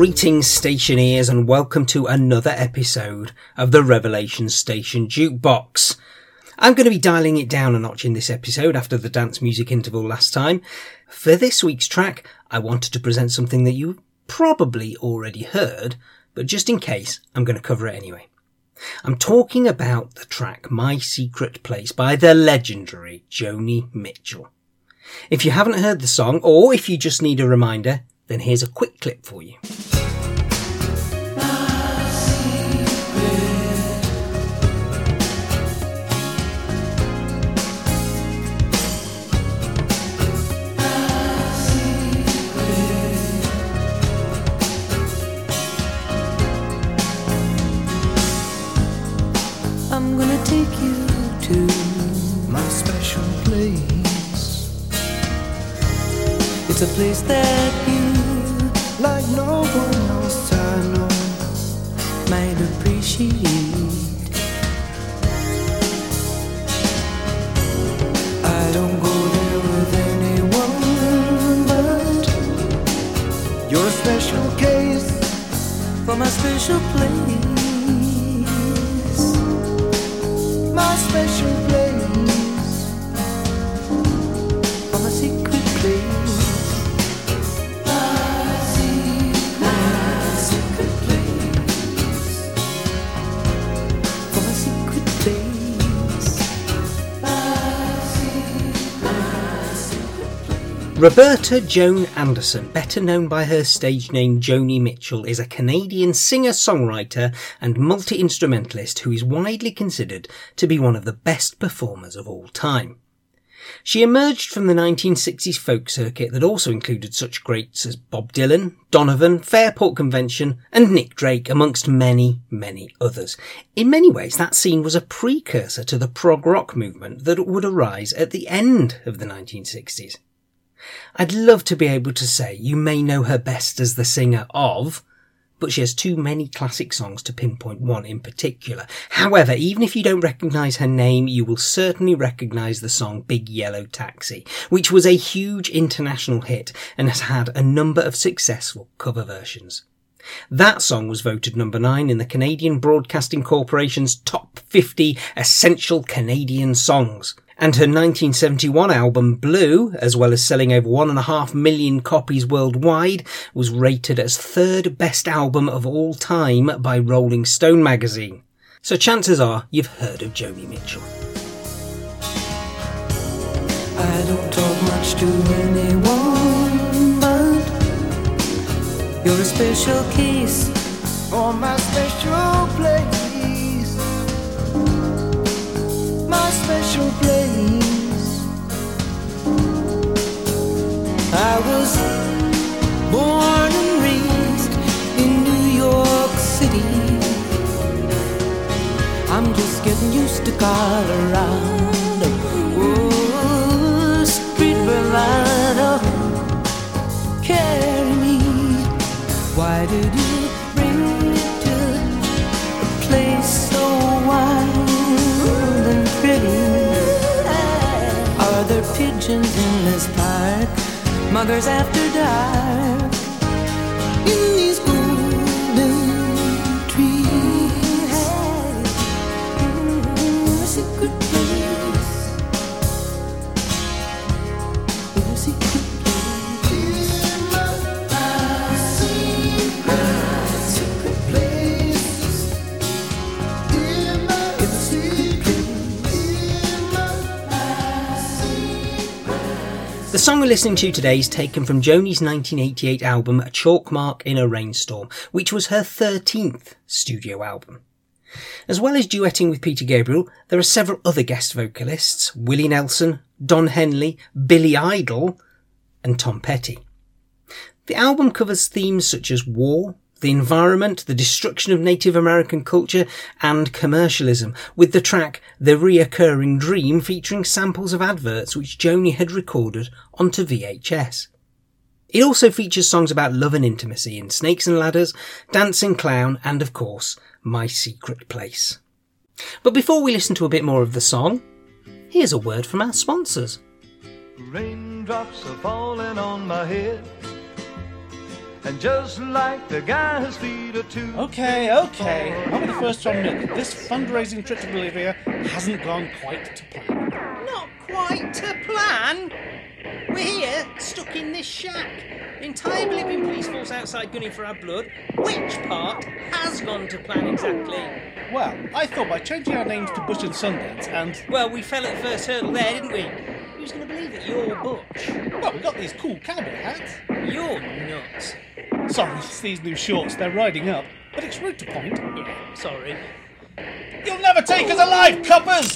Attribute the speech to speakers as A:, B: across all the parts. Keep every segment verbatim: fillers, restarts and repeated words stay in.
A: Greetings stationeers and welcome to another episode of the Revelation Station Jukebox. I'm going to be dialing it down a notch in this episode after the dance music interval last time. For this week's track, I wanted to present something that you probably already heard, but just in case, I'm going to cover it anyway. I'm talking about the track My Secret Place by the legendary Joni Mitchell. If you haven't heard the song, or if you just need a reminder, then here's a quick clip for you.
B: I'm gonna take you to my special place. It's a place that you, like no one else I know, might appreciate. I don't go there with anyone, but you're a special case for my special place. My special place, for my secret place. My secret, my secret place, for my secret place. My secret, my secret place.
A: Roberta Joan Anderson, better known by her stage name Joni Mitchell, is a Canadian singer-songwriter and multi-instrumentalist who is widely considered to be one of the best performers of all time. She emerged from the nineteen sixties folk circuit that also included such greats as Bob Dylan, Donovan, Fairport Convention and Nick Drake, amongst many, many others. In many ways, that scene was a precursor to the prog rock movement that would arise at the end of the nineteen sixties. I'd love to be able to say you may know her best as the singer of, but she has too many classic songs to pinpoint one in particular. However, even if you don't recognise her name, you will certainly recognise the song Big Yellow Taxi, which was a huge international hit and has had a number of successful cover versions. That song was voted number nine in the Canadian Broadcasting Corporation's Top fifty Essential Canadian Songs. And her nineteen seventy-one album Blue, as well as selling over one and a half million copies worldwide, was rated as third best album of all time by Rolling Stone magazine. So chances are you've heard of Joni Mitchell.
B: I don't talk much to anyone, but you're a special case for my special place. My special place. I was born and raised in New York City. I'm just getting used to Colorado. Oh, street bravado, carry me. Why did you bring me to a place so wild and pretty? Are there pigeons in this park? Muggers after dark in these golden trees. Mm, a secret place. A secret place. My secret, my secret place. In my secret place.
A: The song we're listening to today is taken from Joni's nineteen eighty-eight album A Chalk Mark in a Rainstorm, which was her thirteenth studio album. As well as duetting with Peter Gabriel, there are several other guest vocalists: Willie Nelson, Don Henley, Billy Idol, and Tom Petty. The album covers themes such as war, the environment, the destruction of Native American culture, and commercialism, with the track The Reoccurring Dream featuring samples of adverts which Joni had recorded onto V H S. It also features songs about love and intimacy in Snakes and Ladders, Dancing Clown, and of course, My Secret Place. But before we listen to a bit more of the song, here's a word from our sponsors.
C: Raindrops are falling on my head,
B: And just like the guy's feet are too.
C: Okay, okay. I'll be the first to admit this fundraising trip to Bolivia hasn't gone quite to plan.
A: Not quite to plan. We're here, stuck in this shack. The entire Bolivian police force outside gunning for our blood. Which part has gone to plan exactly?
C: Well, I thought by changing our names to Bush and Sundance and...
A: Well, we fell at the first hurdle there, didn't we? Who's going to believe that you're Butch?
C: Well, we got these cool cowboy hats.
A: You're nuts.
C: Sorry, it's these new shorts. They're riding up. But it's rude to point.
A: Yeah, sorry.
C: You'll never take us alive, coppers!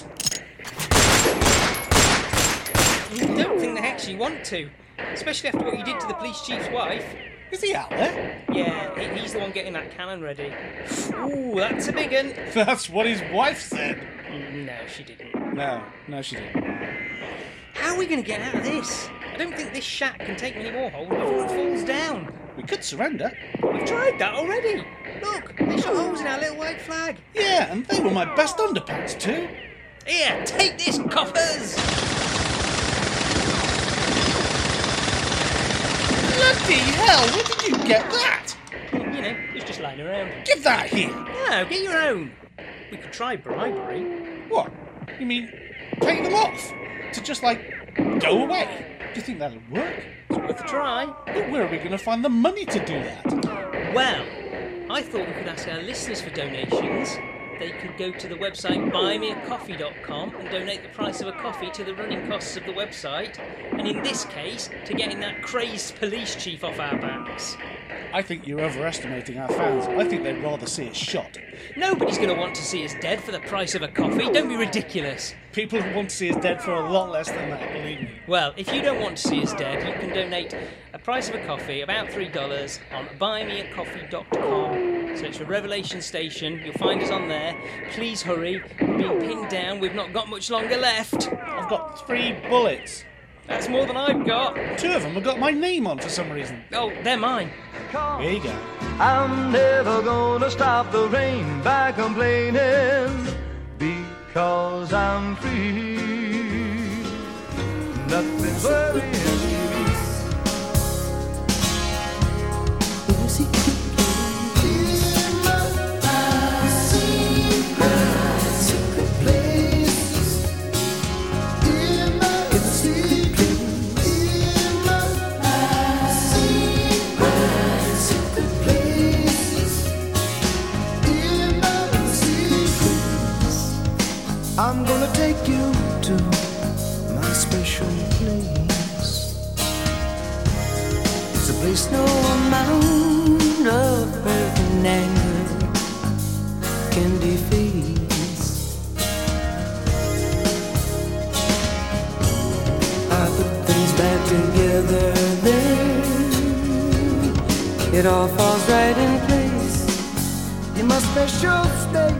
A: I don't think they actually want to. Especially after what you did to the police chief's wife.
C: Is he out there?
A: Yeah, he- he's the one getting that cannon ready. Ooh, that's a big one.
C: That's what his wife said.
A: No, she didn't.
C: No, no she didn't.
A: How are we going to get out of this? I don't think this shack can take many more holes before it falls down.
C: We could surrender.
A: We've tried that already. Look, they shot holes in our little white flag.
C: Yeah, and they were my best underpants too.
A: Here, take this, coppers!
C: Bloody hell, where did you get that?
A: You know, it's just lying around.
C: Give that here.
A: No, get your own. We could try bribery.
C: What? You mean pay them off? To just, like, go away? Do you think that'll work?
A: It's worth a try.
C: But where are we going to find the money to do that?
A: Well, I thought we could ask our listeners for donations. They could go to the website buy me a coffee dot com and donate the price of a coffee to the running costs of the website, and in this case, to getting that crazed police chief off our backs.
C: I think you're overestimating our fans. I think they'd rather see us shot.
A: Nobody's going to want to see us dead for the price of a coffee. Don't be ridiculous.
C: People want to see us dead for a lot less than that, believe me.
A: Well, if you don't want to see us dead, you can donate a price of a coffee, about three dollars, on buy me a coffee dot com. Search for Revelation Station. You'll find us on there. Please hurry. We're being pinned down. We've not got much longer left.
C: I've got three bullets.
A: That's more than I've got.
C: Two of them have got my name on for some reason.
A: Oh, they're mine.
C: Here you go.
B: I'm never gonna stop the rain by complaining because I'm free. Nothing's worrying me. I'm gonna take you to my special place. It's a place no amount of hurt and anger can defease. I put things back together then. It all falls right in place in my special space.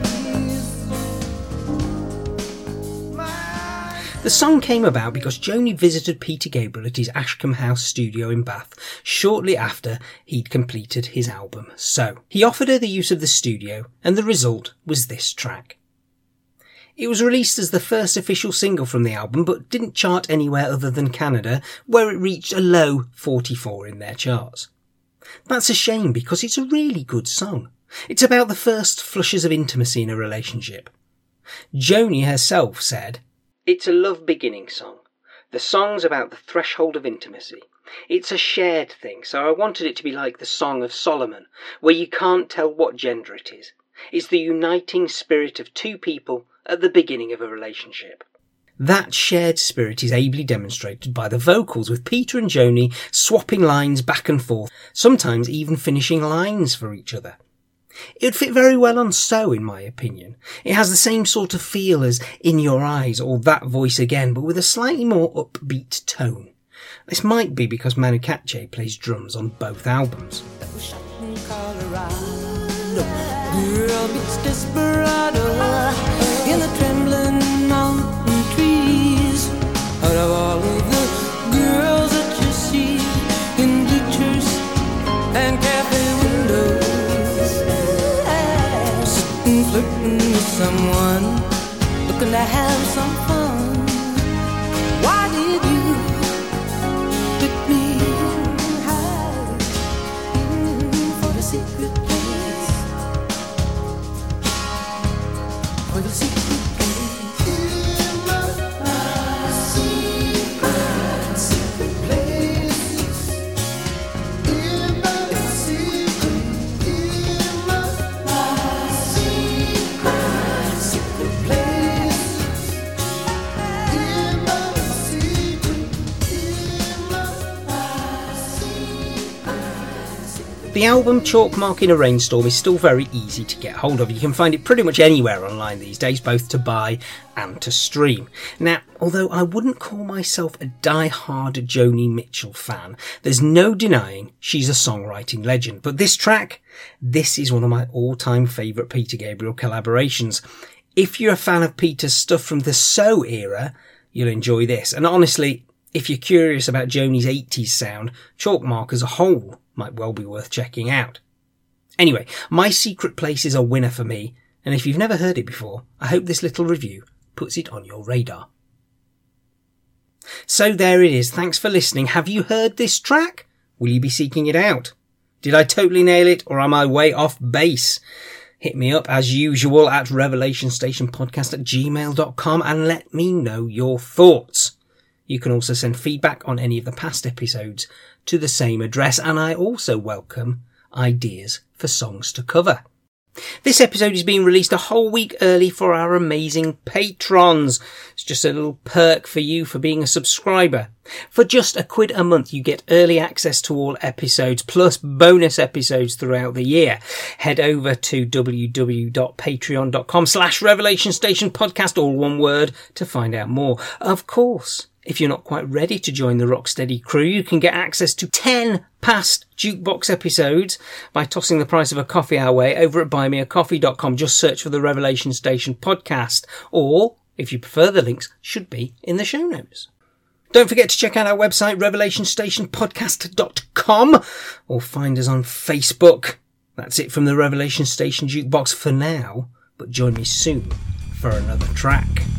A: The song came about because Joni visited Peter Gabriel at his Ashcombe House studio in Bath shortly after he'd completed his album. So, he offered her the use of the studio, and the result was this track. It was released as the first official single from the album, but didn't chart anywhere other than Canada, where it reached a low forty-four in their charts. That's a shame because it's a really good song. It's about the first flushes of intimacy in a relationship. Joni herself said, "It's a love beginning song. The song's about the threshold of intimacy. It's a shared thing, so I wanted it to be like the Song of Solomon, where you can't tell what gender it is. It's the uniting spirit of two people at the beginning of a relationship." That shared spirit is ably demonstrated by the vocals, with Peter and Joni swapping lines back and forth, sometimes even finishing lines for each other. It would fit very well on So, in my opinion. It has the same sort of feel as In Your Eyes or That Voice Again, but with a slightly more upbeat tone. This might be because Manu Katché plays drums on both albums.
B: That was shot in Colorado. Girl meets desperado in the trembling mountain trees. Out of all of the girls that you see in bleachers and cafe windows, flirting with someone, looking to have some fun. Why did you pick me high? for your secret place. In my secret, secret places. In my secret, in my secret, secret places. In my secret, in my secret, secret.
A: The album Chalk Mark in a Rainstorm is still very easy to get hold of. You can find it pretty much anywhere online these days, both to buy and to stream. Now, although I wouldn't call myself a die-hard Joni Mitchell fan, there's no denying she's a songwriting legend. But this track, this is one of my all-time favourite Peter Gabriel collaborations. If you're a fan of Peter's stuff from the So era, you'll enjoy this. And honestly, if you're curious about Joni's eighties sound, Chalk Mark as a whole might well be worth checking out. Anyway, My Secret Place is a winner for me, and if you've never heard it before, I hope this little review puts it on your radar. So there it is. Thanks for listening. Have you heard this track? Will you be seeking it out? Did I totally nail it, or am I way off base? Hit me up as usual at revelationstationpodcast at gmail dot com and let me know your thoughts. You can also send feedback on any of the past episodes to the same address, and I also welcome ideas for songs to cover. This episode is being released a whole week early for our amazing patrons. It's just a little perk for you for being a subscriber. For just a quid a month, you get early access to all episodes, plus bonus episodes throughout the year. Head over to www.patreon.com slash Revelation Station Podcast, all one word, to find out more. Of course, if you're not quite ready to join the Rocksteady crew, you can get access to ten past Jukebox episodes by tossing the price of a coffee our way over at buy me a coffee dot com. Just search for the Revelation Station Podcast, or, if you prefer, the links should be in the show notes. Don't forget to check out our website, revelation station podcast dot com, or find us on Facebook. That's it from the Revelation Station Jukebox for now, but join me soon for another track.